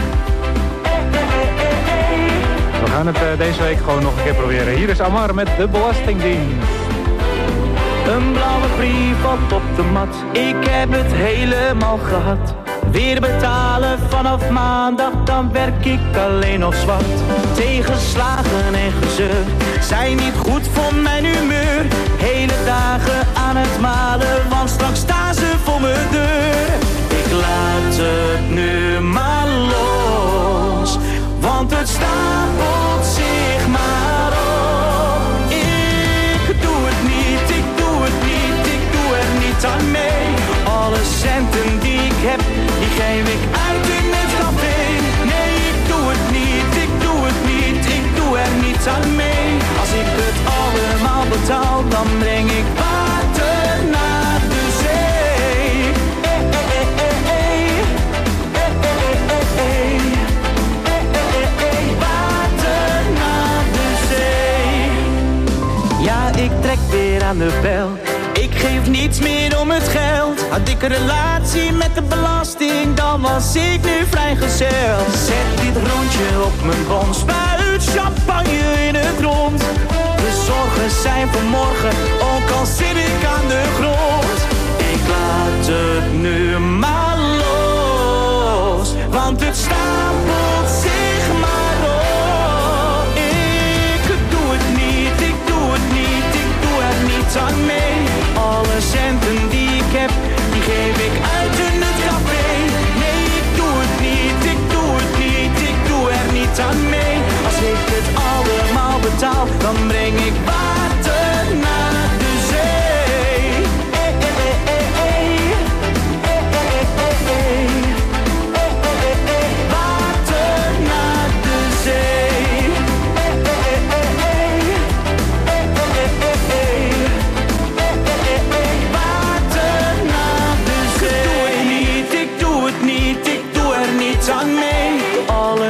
We gaan het uh, deze week gewoon nog een keer proberen. Hier is Amar met de Belastingdienst. Een blauwe brief valt op de mat, ik heb het helemaal gehad. Weer betalen vanaf maandag, dan werk ik alleen of zwart. Tegenslagen en gezeur zijn niet goed voor mijn humeur. Hele dagen aan het malen, want straks staan ze voor mijn deur. Ik laat het nu maar los, want het stapelt zich maar op. Ik doe het niet, ik doe het niet, ik doe er niet aan mee. Alle centen die ik heb, die geef ik uit in het café. Nee, ik doe het niet, ik doe het niet, ik doe er niet aan mee. Als ik het allemaal betaal, dan breng ik water naar de zee. Eh, eh, eh, eh, eh. Eh, eh, eh, eh, eh. Eh, eh, eh, eh. Water naar de zee. Ja, ik trek weer aan de bel. Ik geef niets meer om het geld. Had ik een relatie met de belasting, dan was ik nu vrijgezel. Zet dit rondje op mijn bon, spuit champagne in het rond. De zorgen zijn voor morgen, ook al zit ik aan de grond. Ik laat het nu maar los, want het stapelt zich maar op. Ik doe het niet, ik doe het niet, ik doe er niets aan mee. Alle centen die ik heb, die geef ik uit in het café. Nee, ik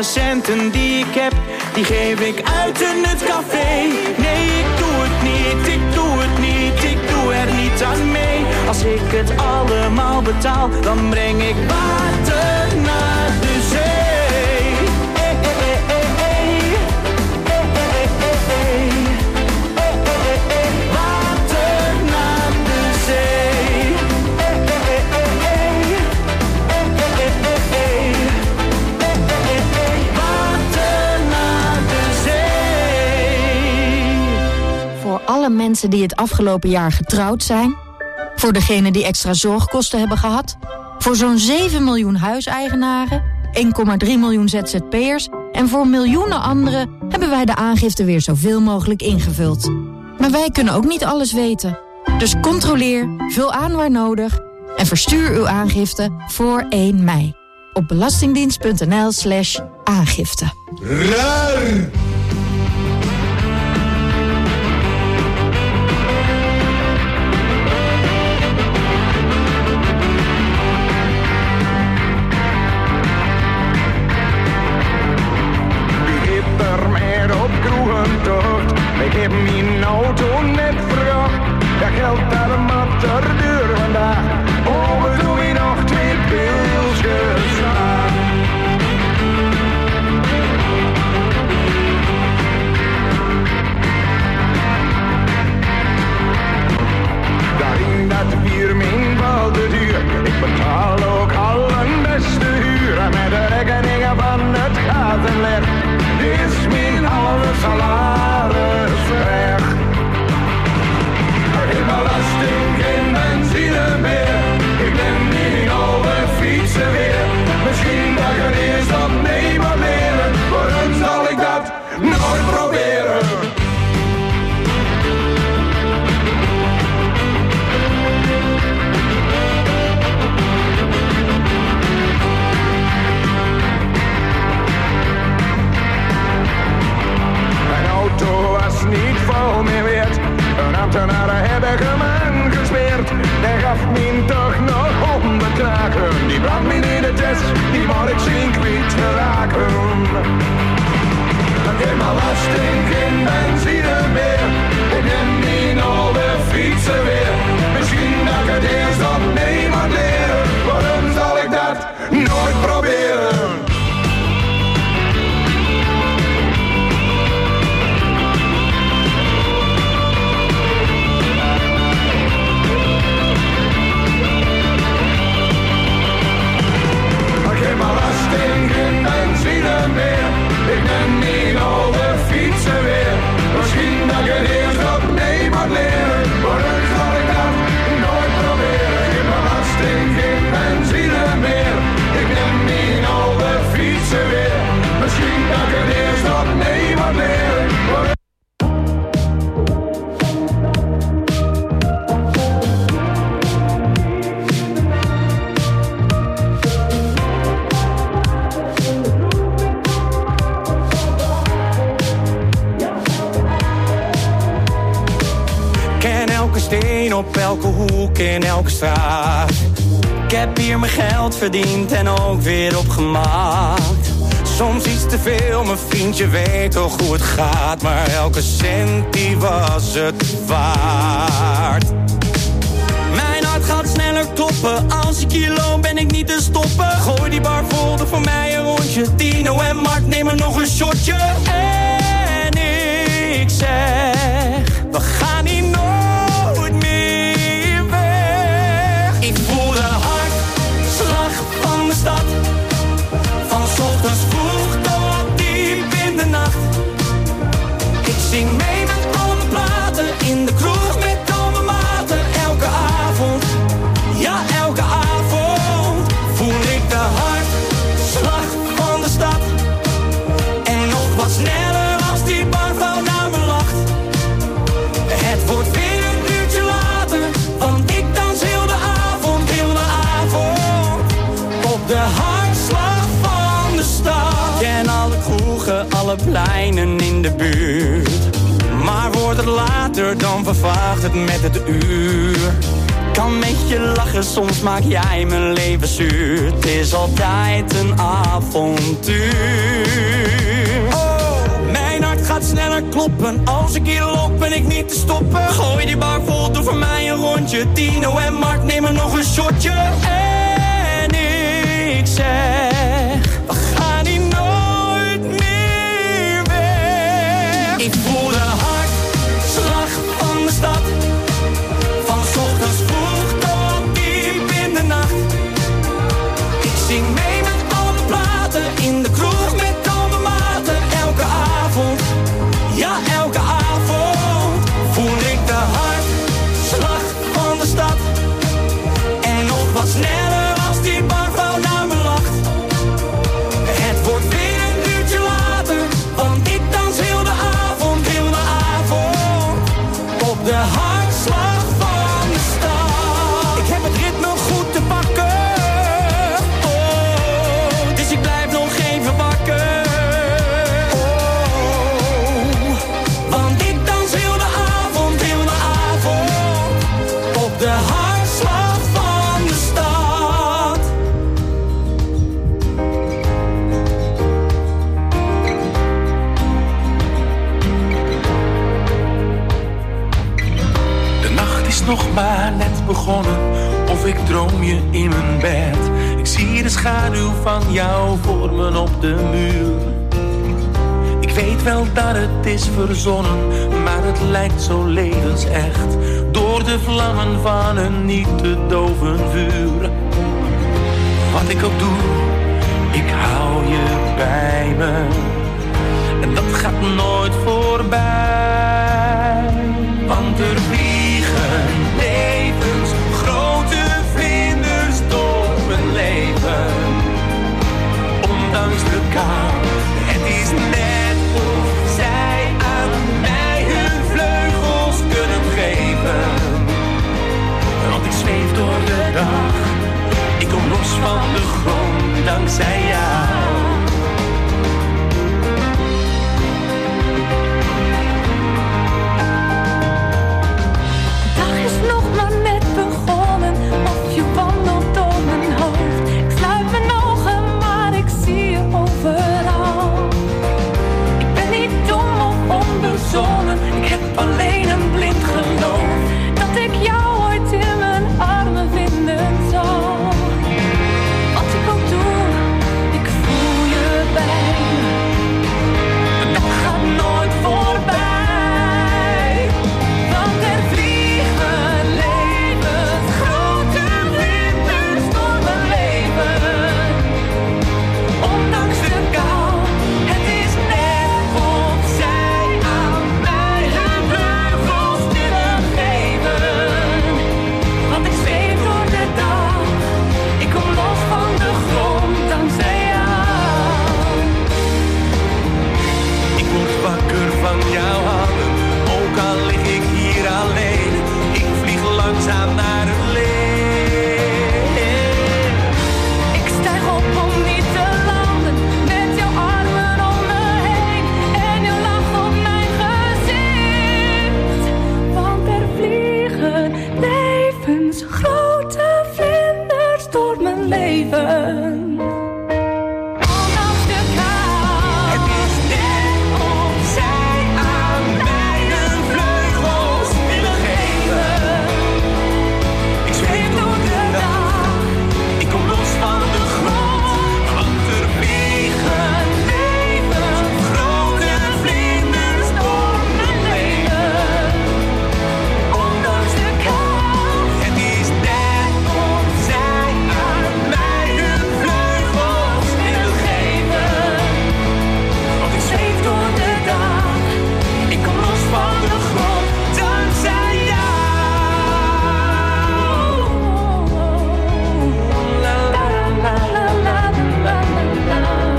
centen die ik heb, die geef ik uit in het café. Nee, ik doe het niet, ik doe het niet, ik doe er niet aan mee. Als ik het allemaal betaal, dan breng ik water naar de zee. Hey, hey, hey, hey, hey. Hey, hey, hey, hey. Hey, hey, hey. Water naar de zee. Hey, hey, hey, hey. Hey, hey, hey, hey. Hey, hey, hey. Water naar de zee. Voor alle mensen die het afgelopen jaar getrouwd zijn, voor degenen die extra zorgkosten hebben gehad, voor zo'n zeven miljoen huiseigenaren, één komma drie miljoen Z Z P'ers en voor miljoenen anderen hebben wij de aangifte weer zoveel mogelijk ingevuld. Maar wij kunnen ook niet alles weten. Dus controleer, vul aan waar nodig en verstuur uw aangifte voor één mei op belastingdienst.nl slash aangifte. Raar! Ik heb mijn auto net verkocht, dat geldt allemaal ter deur vandaag. Oh, we doen hier nog twee pilsjes aan. Daarin dat bier mijn wel de duur, ik betaal ook al een beste huur. Met de rekeningen van het gaat en licht, dit is mijn halve salaris weg. Geen belasting, geen benzine meer, ik neem niet oude fietsen weer. Misschien dat ik het eerst opneem maar leren, waarom zal ik dat nooit proberen? Was niet vol meer werd. Een ambtenaar heb ik hem aangespeerd. Hij gaf me toch nog honderd kraken. Die brand me in de test, die moet ik zien kwijt geraken. Geen belasting, geen benzine meer. Ik neem niet oude fietsen weer. Misschien dat ik het eerst opneem maar leren. Waarom zal ik dat nooit proberen? Geen belasting, geen benzine meer. Ik neem niet oude fietsen weer. Misschien dat ik het eerst opneem maar leren. Waarom zal ik dat nooit proberen? Geen belasting, geen benzine meer. Ik neem niet oude fietsen weer. Misschien dat ik het eerst opneem maar leren. Waarom... Steen op elke hoek in elke straat. Ik heb hier mijn geld verdiend en ook weer opgemaakt. Soms iets te veel, mijn vriendje weet toch hoe het gaat. Maar elke cent die was het waard. Mijn hart gaat sneller kloppen. Als ik hier loop ben ik niet te stoppen. Gooi die bar vol, doe voor mij een rondje. Tino en Mark nemen nog een shotje. En ik zeg, we gaan hier nooit. Ik voel de hartslag van de stad. Van 's ochtends vroeg tot diep in de nacht. Ik zing mee met alle platen. In de kroeg met al mijn maten. Elke avond, ja elke avond. Voel ik de hartslag van de stad. En nog wat sneller als die barvrouw naar me lacht. Het wordt weer een uurtje later. Want ik dans heel de avond, heel de avond. Op de hartslag van de stad. Ken alle kroegen, alle pleinen in de buurt. Maar wordt het later, dan vervaagt het met het uur. kan met je lachen, soms maak jij mijn leven zuur. Het is altijd een avontuur. Oh, mijn hart gaat sneller kloppen. Als ik hier loop ben ik niet te stoppen. Gooi die bar vol, doe voor mij een rondje. Tino en Mark nemen nog een shotje. En ik zeg, we gaan hier nooit meer weg. Ik voel de hartslag van de stad. Van 's ochtends vroeg tot diep in de nacht. Ik zing mee met alle platen. In de kroeg met al mijn maten. Elke avond, ja elke avond. Voel ik de hartslag van de stad. En nog wat sneller als die barvrouw naar me lacht. Het wordt weer een uurtje later. Want ik dans heel de avond, heel de avond. Op de hartslag van de stad. Ik heb het ritme goed te pakken. Oh, dus ik blijf nog even wakker. Oh, want ik dans heel de avond, heel de avond. Op de hartslag van de stad. De nacht is nog maar net begonnen, of ik droom je in mijn bed. Ik zie de schaduw van jou vormen op de muur. Ik weet wel dat het is verzonnen, maar het lijkt zo levensecht. Door de vlammen van een niet te doven vuur. Wat ik ook doe, ik hou je bij me. En dat gaat nooit voorbij. Want er vliegen levensgrote vlinders door mijn leven. Ondanks de kou, het is net of zij aan mij hun vleugels kunnen geven. Want ik zweef door de dag, ik kom los van de grond dankzij jou. De dag is nog maar net begonnen, of je wandelt door mijn hoofd. Ik sluit mijn ogen, maar ik zie je overal. Ik ben niet dom of onbezonnen, ik heb alleen een blind geloof. Dat ik jou ooit in mijn armen vinden zal. Wat ik ook doe, ik voel je bij me. De dag gaat nooit voorbij. Want er vliegen levensgrote vlinders door mijn leven. Ondanks de kou, het is net of zij aan mij hun vleugels willen geven. Want ik zweef door de dag, ik kom los van de grond dankzij jou. Ik word wakker van jouw handen, ook al lig ik hier alleen. Ik vlieg langzaam naar het licht. Ik stijg op om niet te landen, met jouw armen om me heen en je lach op mijn gezicht. Want er vliegen levensgrote vlinders door mijn leven. Ondanks de kou, het is net of zij aan mij hun vleugels willen geven. Ik zweef door de dag, ik kom los van de grond. Want er vliegen levensgrote vlinders door mijn leven. Ondanks de kou, het is net of zij aan mij hun vleugels willen geven. want ik zweef door de dag, ik kom los van de grond dankzij jou. La la la la la la la.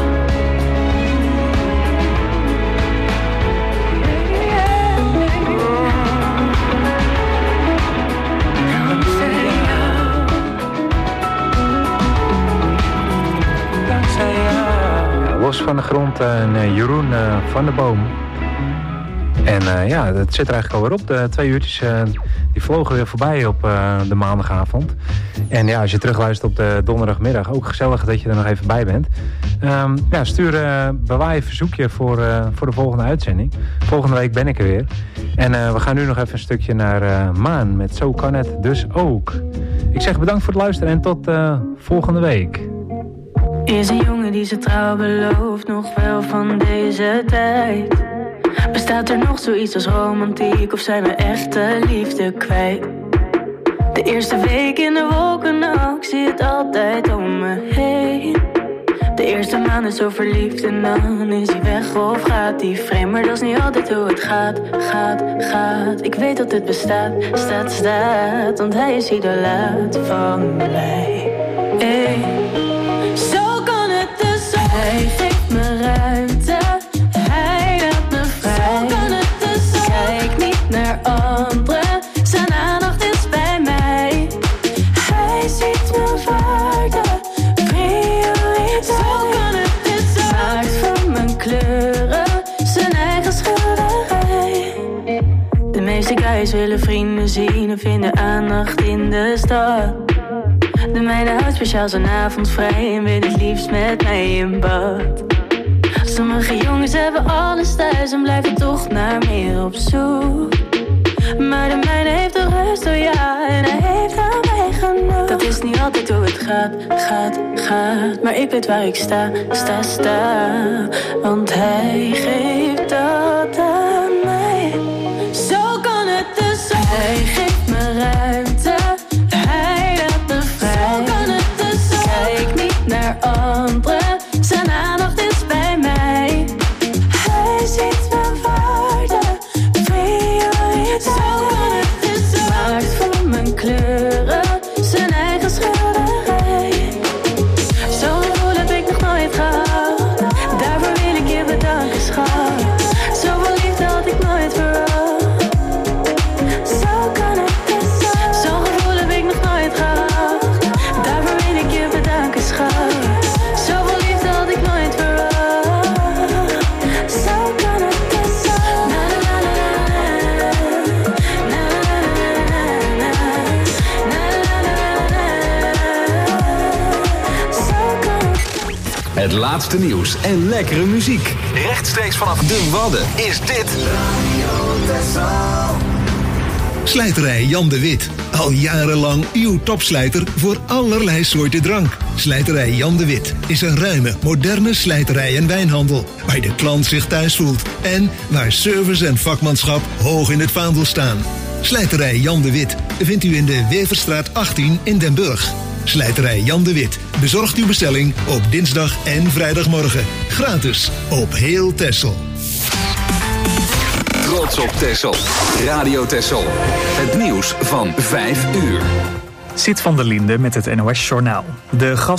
Dankzij jou. Ja, los van de grond en uh, Jeroen uh, van de Boom. En uh, ja, dat zit er eigenlijk alweer op. De twee uurtjes uh, die vlogen weer voorbij op uh, de maandagavond. En ja, als je terugluistert op de donderdagmiddag, ook gezellig dat je er nog even bij bent. Um, ja, stuur, uh, bewaar je verzoekje voor, uh, voor de volgende uitzending. Volgende week ben ik er weer. En uh, we gaan nu nog even een stukje naar uh, Maan met Zo kan het dus ook. Ik zeg bedankt voor het luisteren en tot uh, volgende week. Is een jongen die zijn trouw belooft, nog wel van deze tijd? Bestaat er nog zoiets als romantiek of zijn we echte liefde kwijt? De eerste week in de wolken, nou, ik zie het altijd om me heen. De eerste maand is zo verliefd en dan is hij weg of gaat hij vreemd. Maar dat is niet altijd hoe het gaat, gaat, gaat. Ik weet dat het bestaat, staat, staat. Want hij is idolaat van mij. Hey. Zo kan het dus ook. Hij geeft me ruimte, hij laat me vrij. Zo kan het dus ook. Kijk niet naar anderen, zijn aandacht is bij mij. Hij ziet mijn waarde, prioriteit. Zo kan het dus ook. Maakt van mijn kleuren zijn eigen schilderij. De meeste guys willen vrienden zien en vinden aandacht in de stad. De meiden houdt speciaal zijn avond vrij en wil het liefst met mij in bad. Sommige jongens hebben alles thuis en blijven toch naar meer op zoek. Maar de mijne heeft de rust, oh ja, en hij heeft aan mij genoeg. Dat is niet altijd hoe het gaat, gaat, gaat. Maar ik weet waar ik sta, sta, sta. Want hij geeft dat aan mij. Zo kan het dus ook. Hij geeft me ruimte, hij laat me vrij. Zo kan het dus ook. Kijk niet naar anderen, zijn aandacht is bij mij. Hij ziet mijn waarde, prioriteit. Zo kan het dus ook. Maakt van mijn kleuren zijn eigen schilderij. Zo'n gevoel heb ik nog nooit gehad. Daarvoor wil ik je bedanken, schat. Zoveel liefde had ik nooit verwacht. Zo kan het dus ook. Zo'n gevoel heb ik nog nooit gehad. Daarvoor wil ik je bedanken, schat. Zoveel liefde had ik nooit verwacht. Zo kan het dus ook. Na na na na na. Na na na na na. Na na na na na. Zo kan het. Het laatste nieuws en lekkere muziek. Rechtstreeks vanaf de Wadden is dit Slijterij Jan de Wit. Al jarenlang uw topslijter voor allerlei soorten drank. Slijterij Jan de Wit is een ruime, moderne slijterij en wijnhandel. Waar de klant zich thuis voelt. En waar service en vakmanschap hoog in het vaandel staan. Slijterij Jan de Wit vindt u in de Weverstraat achttien in Den Burg. Slijterij Jan de Wit bezorgt uw bestelling op dinsdag en vrijdagmorgen. Gratis op heel Texel. Trots op Texel. Radio Texel. Het nieuws van vijf uur. Sid van der Linde met het N O S Journaal. De gas